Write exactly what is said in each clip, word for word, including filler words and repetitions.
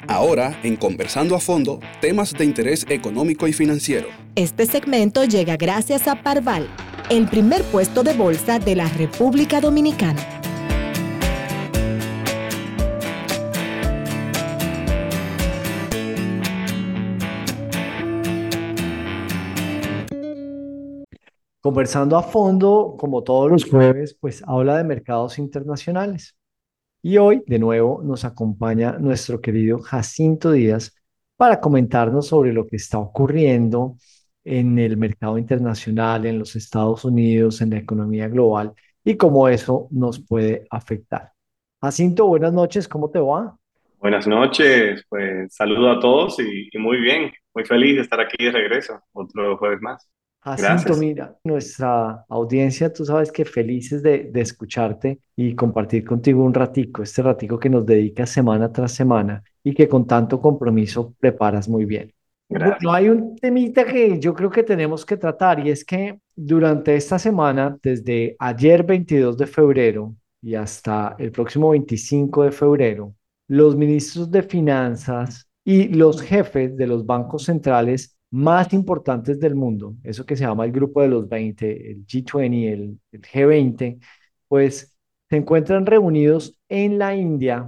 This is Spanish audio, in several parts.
Ahora, en Conversando a Fondo, temas de interés económico y financiero. Este segmento llega gracias a Parval, el primer puesto de bolsa de la República Dominicana. Conversando a fondo, como todos los jueves, pues habla de mercados internacionales. Y hoy, de nuevo, nos acompaña nuestro querido Jacinto Díaz para comentarnos sobre lo que está ocurriendo en el mercado internacional, en los Estados Unidos, en la economía global y cómo eso nos puede afectar. Jacinto, buenas noches, ¿cómo te va? Buenas noches, pues saludo a todos y, y muy bien, muy feliz de estar aquí de regreso, otro jueves más. Jacinto, Gracias. mira, nuestra audiencia, tú sabes que felices de, de escucharte y compartir contigo un ratico, este ratico que nos dedicas semana tras semana y que con tanto compromiso preparas muy bien. Bueno, Gracias. hay un temita que yo creo que tenemos que tratar y es que durante esta semana, desde ayer veintidós de febrero y hasta el próximo veinticinco de febrero, los ministros de finanzas y los jefes de los bancos centrales más importantes del mundo, eso que se llama el grupo de los veinte, el G veinte, el, el G veinte, pues se encuentran reunidos en la India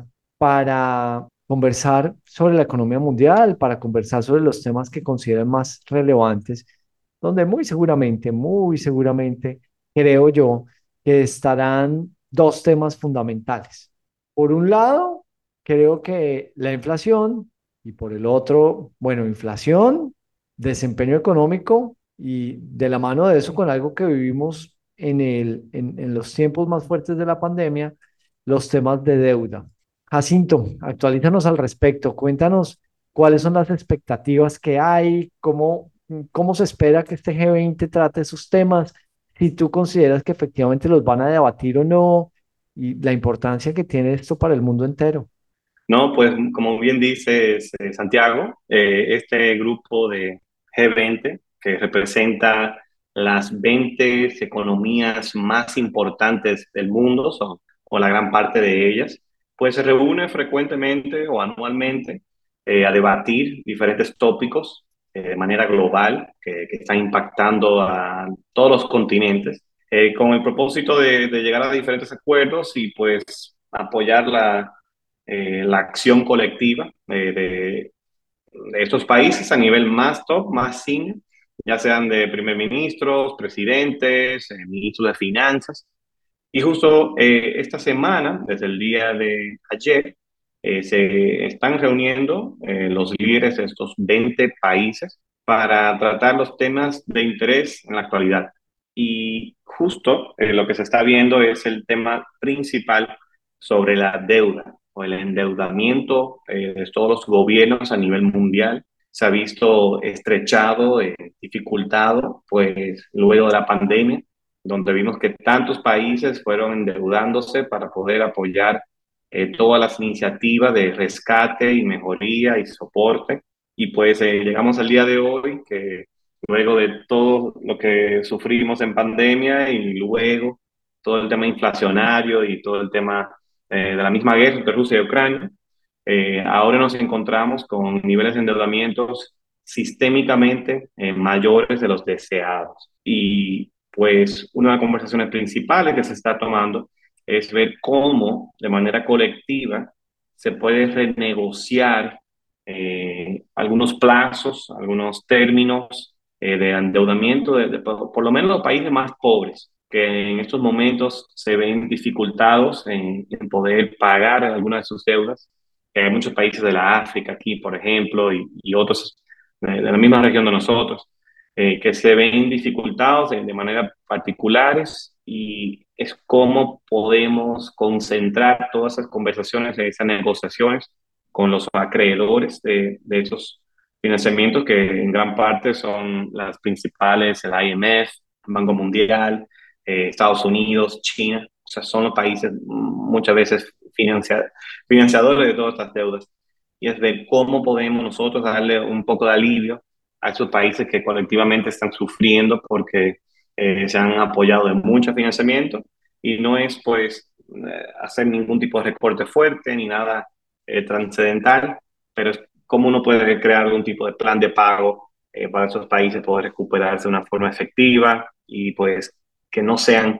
para conversar sobre la economía mundial, para conversar sobre los temas que consideran más relevantes, donde muy seguramente, muy seguramente, creo yo, que estarán dos temas fundamentales. Por un lado, creo que la inflación y por el otro, bueno, inflación, desempeño económico y de la mano de eso con algo que vivimos en el, en, en los tiempos más fuertes de la pandemia, los temas de deuda. Jacinto, actualízanos al respecto. Cuéntanos cuáles son las expectativas que hay, cómo, cómo se espera que este G veinte trate esos temas, si tú consideras que efectivamente los van a debatir o no, y la importancia que tiene esto para el mundo entero. No, pues como bien dices, eh, Santiago, eh, este grupo de G veinte, que representa las veinte economías más importantes del mundo, son, o la gran parte de ellas, pues se reúne frecuentemente o anualmente eh, a debatir diferentes tópicos eh, de manera global que, que están impactando a todos los continentes, eh, con el propósito de, de llegar a diferentes acuerdos y pues apoyar la eh, la acción colectiva eh, de, de, estos países a nivel más top, más senior, ya sean de primer ministros, presidentes, eh, ministros de finanzas. Y justo eh, esta semana, desde el día de ayer, eh, se están reuniendo eh, los líderes de estos veinte países para tratar los temas de interés en la actualidad. Y justo eh, lo que se está viendo es el tema principal sobre la deuda o el endeudamiento eh, de todos los gobiernos a nivel mundial. Se ha visto estrechado, eh, dificultado, pues luego de la pandemia, donde vimos que tantos países fueron endeudándose para poder apoyar eh, todas las iniciativas de rescate y mejoría y soporte. Y pues eh, llegamos al día de hoy que luego de todo lo que sufrimos en pandemia y luego todo el tema inflacionario y todo el tema eh, de la misma guerra entre Rusia y Ucrania, eh, ahora nos encontramos con niveles de endeudamientos sistémicamente eh, mayores de los deseados. Y pues una de las conversaciones principales que se está tomando es ver cómo de manera colectiva se puede renegociar eh, algunos plazos, algunos términos eh, de endeudamiento de, de, por, por lo menos los países más pobres, que en estos momentos se ven dificultados en, en poder pagar algunas de sus deudas. Que hay muchos países de la África aquí, por ejemplo, y, y otros de, de la misma región de nosotros, eh, que se ven dificultados de, de manera particulares y es cómo podemos concentrar todas esas conversaciones, esas negociaciones con los acreedores de, de esos financiamientos que en gran parte son las principales, el I M F, el Banco Mundial, eh, Estados Unidos, China, o sea, son los países muchas veces financia, financiadores de todas estas deudas. Y es ver cómo podemos nosotros darle un poco de alivio a esos países que colectivamente están sufriendo porque eh, se han apoyado de mucho financiamiento y no es pues eh, hacer ningún tipo de recorte fuerte ni nada eh, trascendental, pero es cómo uno puede crear algún tipo de plan de pago eh, para esos países poder recuperarse de una forma efectiva y pues que no sean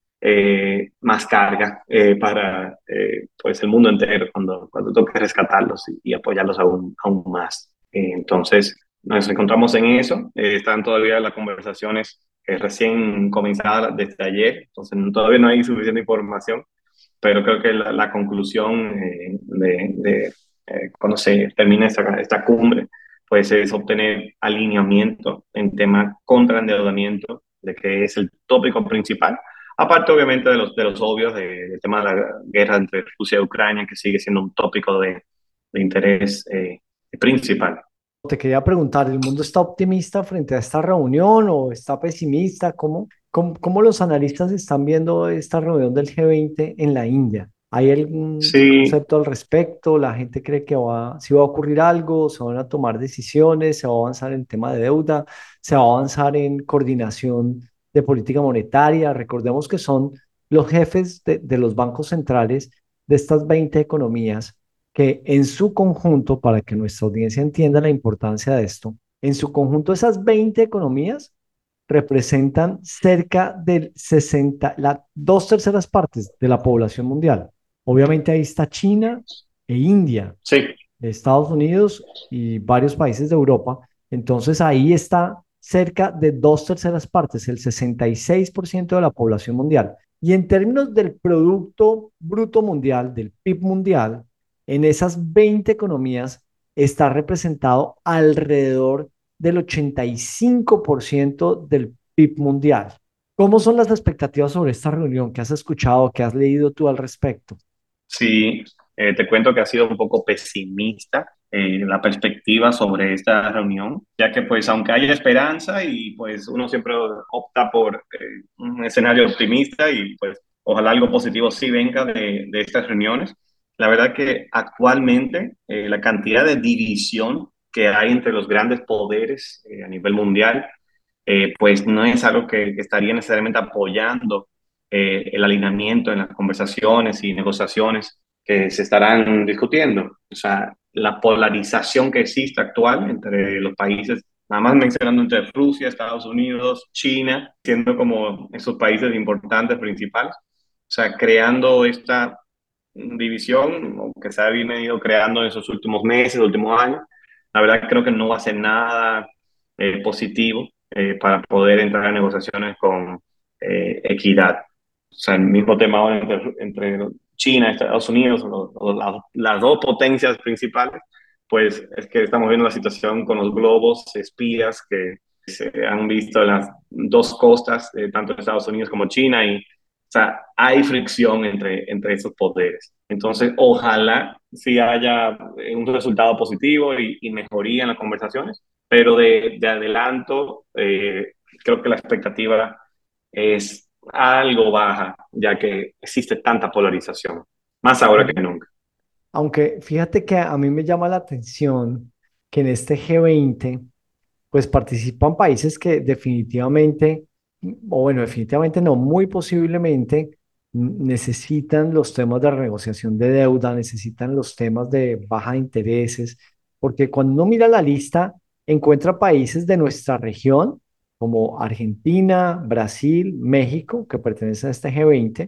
eh, más carga eh, para eh, pues el mundo entero cuando, cuando toque rescatarlos y, y apoyarlos aún, aún más. Eh, entonces, nos encontramos en eso. Eh, están todavía las conversaciones eh, recién comenzadas desde ayer, entonces todavía no hay suficiente información, pero creo que la, la conclusión eh, de, de eh, cuando se termine esta, esta cumbre pues es obtener alineamiento en tema contra endeudamiento, de que es el tópico principal. Aparte, obviamente, de los, de los obvios, de- del tema de la guerra entre Rusia y Ucrania, que sigue siendo un tópico de, de interés eh, principal. Te quería preguntar, ¿el mundo está optimista frente a esta reunión o está pesimista? ¿Cómo, cómo, cómo los analistas están viendo esta reunión del G veinte en la India? ¿Hay algún Sí, concepto al respecto? ¿La gente cree que va, si va a ocurrir algo? ¿Se van a tomar decisiones? ¿Se va a avanzar en el tema de deuda? ¿Se va a avanzar en coordinación de política monetaria? Recordemos que son los jefes de, de los bancos centrales de estas veinte economías que en su conjunto, para que nuestra audiencia entienda la importancia de esto, en su conjunto esas veinte economías representan cerca del sesenta, la, dos terceras partes de la población mundial. Obviamente ahí está China e India, sí, Estados Unidos y varios países de Europa. Entonces ahí está cerca de dos terceras partes, el sesenta y seis por ciento de la población mundial. Y en términos del Producto Bruto Mundial, del P I B mundial, en esas veinte economías está representado alrededor del ochenta y cinco por ciento del P I B mundial. ¿Cómo son las expectativas sobre esta reunión? ¿Qué has escuchado? ¿Qué has leído tú al respecto? sí, eh, te cuento que ha sido un poco pesimista eh, la perspectiva sobre esta reunión, ya que pues aunque haya esperanza y pues uno siempre opta por eh, un escenario optimista y pues ojalá algo positivo sí venga de, de estas reuniones, la verdad que actualmente eh, la cantidad de división que hay entre los grandes poderes eh, a nivel mundial, eh, pues no es algo que, que estaría necesariamente apoyando eh, el alineamiento en las conversaciones y negociaciones que se estarán discutiendo. O sea, la polarización que existe actual entre los países, nada más mencionando entre Rusia, Estados Unidos, China, siendo como esos países importantes principales, o sea, creando esta división que se ha venido creando en esos últimos meses, últimos años. La verdad creo que no va a ser nada eh, positivo eh, para poder entrar en negociaciones con eh, equidad. O sea, el mismo tema ahora entre, entre China y Estados Unidos, los, los, las, las dos potencias principales, pues es que estamos viendo la situación con los globos espías que se han visto en las dos costas, eh, tanto de Estados Unidos como China, y o sea, hay fricción entre, entre esos poderes. Entonces, ojalá sí haya un resultado positivo y, y mejoría en las conversaciones, pero de, de adelanto, eh, creo que la expectativa es algo baja, ya que existe tanta polarización, más ahora que nunca. Aunque fíjate que a mí me llama la atención que en este G veinte, pues participan países que definitivamente, o bueno, definitivamente no, muy posiblemente mm, necesitan los temas de renegociación de deuda, necesitan los temas de baja de intereses, porque cuando uno mira la lista, encuentra países de nuestra región, como Argentina, Brasil, México, que pertenecen a este G veinte,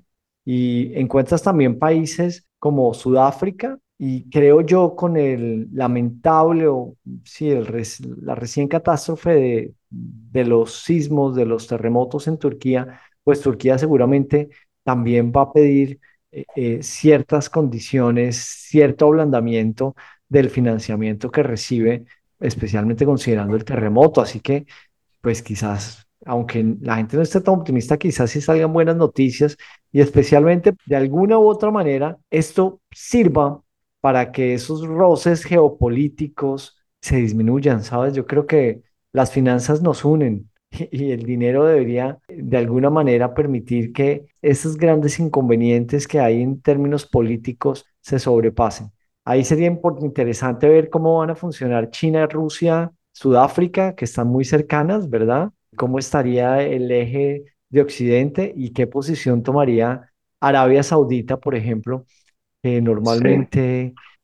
y encuentras también países como Sudáfrica, y creo yo con el lamentable o sí, el res- la recién catástrofe de, de los sismos, de los terremotos en Turquía, pues Turquía seguramente también va a pedir eh, eh, ciertas condiciones, cierto ablandamiento del financiamiento que recibe, especialmente considerando el terremoto. Así que pues quizás, aunque la gente no esté tan optimista, quizás sí salgan buenas noticias y especialmente de alguna u otra manera esto sirva para que esos roces geopolíticos se disminuyan, ¿sabes? Yo creo que las finanzas nos unen y el dinero debería de alguna manera permitir que esos grandes inconvenientes que hay en términos políticos se sobrepasen. Ahí sería impor- interesante ver cómo van a funcionar China, Rusia, Sudáfrica, que están muy cercanas, ¿verdad? ¿Cómo estaría el eje de Occidente y qué posición tomaría Arabia Saudita, por ejemplo, que Sí. normalmente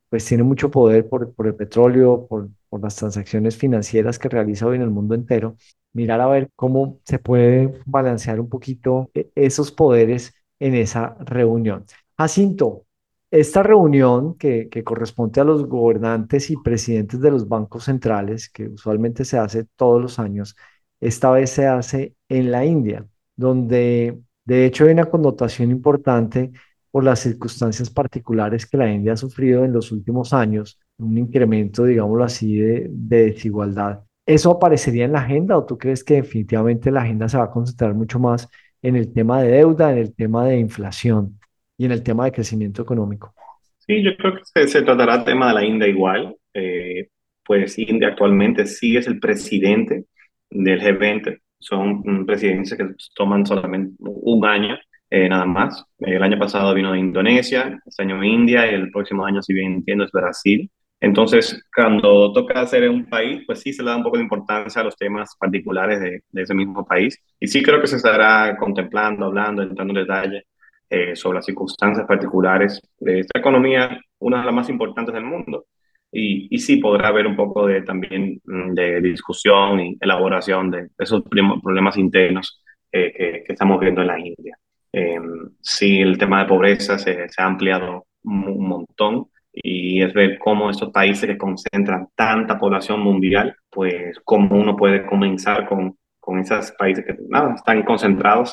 pues tiene mucho poder por, por el petróleo, por, por las transacciones financieras que realiza hoy en el mundo entero, mirar a ver cómo se puede balancear un poquito e- esos poderes en esa reunión. Jacinto, esta reunión que, que corresponde a los gobernantes y presidentes de los bancos centrales, que usualmente se hace todos los años, esta vez se hace en la India, donde de hecho hay una connotación importante por las circunstancias particulares que la India ha sufrido en los últimos años, un incremento, digámoslo así, de, de desigualdad. ¿Eso aparecería en la agenda o tú crees que definitivamente la agenda se va a concentrar mucho más en el tema de deuda, en el tema de inflación y en el tema de crecimiento económico? Sí, yo creo que se, se tratará el tema de la India igual. Eh, pues India actualmente sí es el presidente del G veinte. Son mm, presidencias que toman solamente un año, eh, nada más. Eh, el año pasado vino de Indonesia, este año India y el próximo año, si bien entiendo, es Brasil. Entonces, cuando toca hacer un país, pues sí se le da un poco de importancia a los temas particulares de, de ese mismo país. Y sí creo que se estará contemplando, hablando, entrando en detalle eh, sobre las circunstancias particulares de esta economía, una de las más importantes del mundo. Y, y sí podrá haber un poco de, también mm, de discusión y elaboración de esos problemas internos eh, que, que, estamos viendo en la India. Eh, sí, el tema de pobreza se, se ha ampliado un montón y es ver cómo estos países que concentran tanta población mundial, pues cómo uno puede comenzar con, con esos países que nada, están concentrados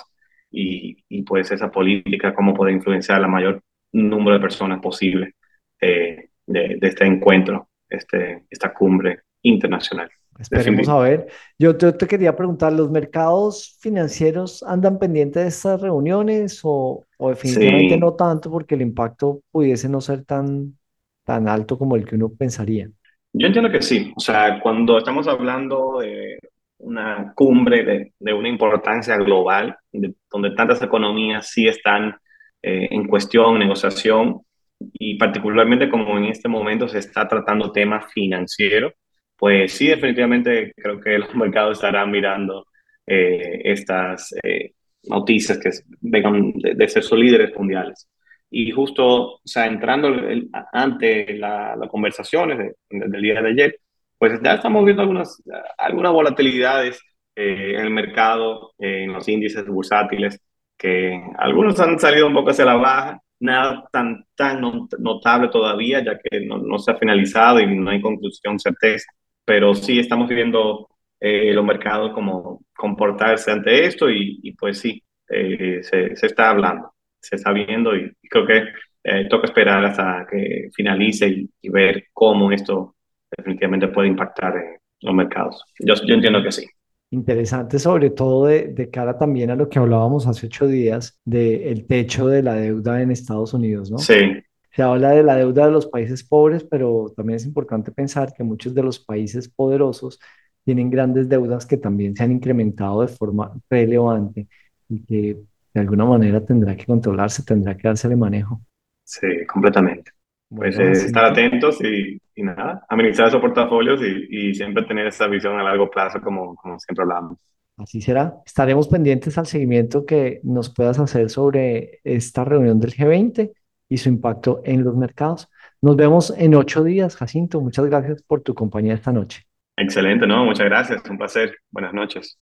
y, y pues esa política, cómo puede influenciar la mayor número de personas posible eh, de, de, este encuentro, este, esta cumbre internacional. Esperemos a ver. Yo te, te quería preguntar, ¿los mercados financieros andan pendientes de estas reuniones o, o definitivamente Sí, no tanto porque el impacto pudiese no ser tan, tan alto como el que uno pensaría? yo entiendo que sí. O sea, cuando estamos hablando de una cumbre de, de una importancia global, de, donde tantas economías sí están eh, en cuestión, negociación, y particularmente como en este momento se está tratando temas financieros, pues sí, definitivamente creo que los mercados estarán mirando eh, estas eh, noticias que vengan de, de esos líderes mundiales. Y justo, o sea, entrando el- ante la, las conversaciones de- del día de ayer, pues ya estamos viendo algunas, algunas volatilidades eh, en el mercado, eh, en los índices bursátiles, que algunos han salido un poco hacia la baja, nada tan, tan no- notable todavía, ya que no, no se ha finalizado y no hay conclusión certeza, pero sí estamos viendo eh, los mercados como comportarse ante esto y, y pues sí, eh, se, se está hablando, se está viendo y creo que eh, toca esperar hasta que finalice y, y ver cómo esto definitivamente puede impactar en los mercados. Yo, yo entiendo que sí. Interesante, sobre todo de, de cara también a lo que hablábamos hace ocho días del techo de la deuda en Estados Unidos, ¿no? Sí, Se habla de la deuda de los países pobres, pero también es importante pensar que muchos de los países poderosos tienen grandes deudas que también se han incrementado de forma relevante y que de alguna manera tendrá que controlarse, tendrá que dársele manejo. sí, completamente. Pues Bueno, eh, estar Jacinto, atentos y, y nada, administrar esos portafolios y, y siempre tener esa visión a largo plazo como, como siempre hablamos. así será. Estaremos pendientes al seguimiento que nos puedas hacer sobre esta reunión del G veinte y su impacto en los mercados. Nos vemos en ocho días, Jacinto. Muchas gracias por tu compañía esta noche. Excelente, ¿no? Muchas gracias, un placer. Buenas noches.